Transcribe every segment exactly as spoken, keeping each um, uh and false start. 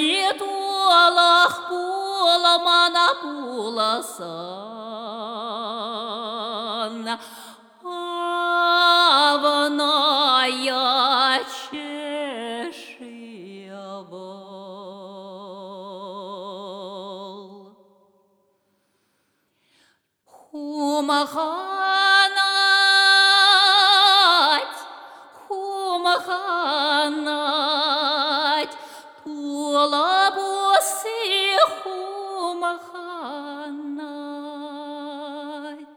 Притулах пула мана пуласан, авная чешия вол. Хумаханать, хумаханать, тулабуси хумаханать.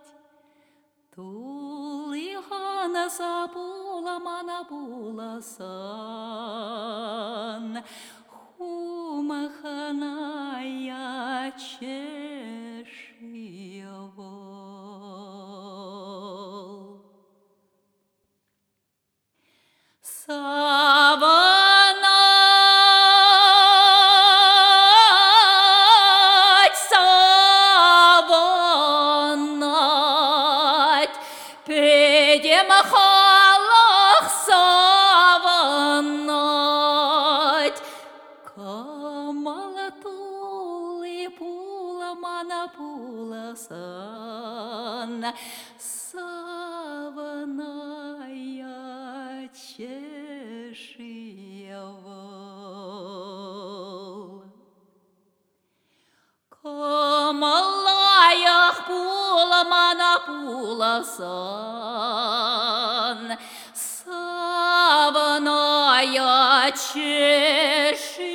Тулихана сапула мана пуласан, хумаханая чешия вол. Саванать, саванать, педемахалах саванать, камалатули пула мана пуласан, саваная чешия вол. Камалаях пула мана пуласан, саваная чешия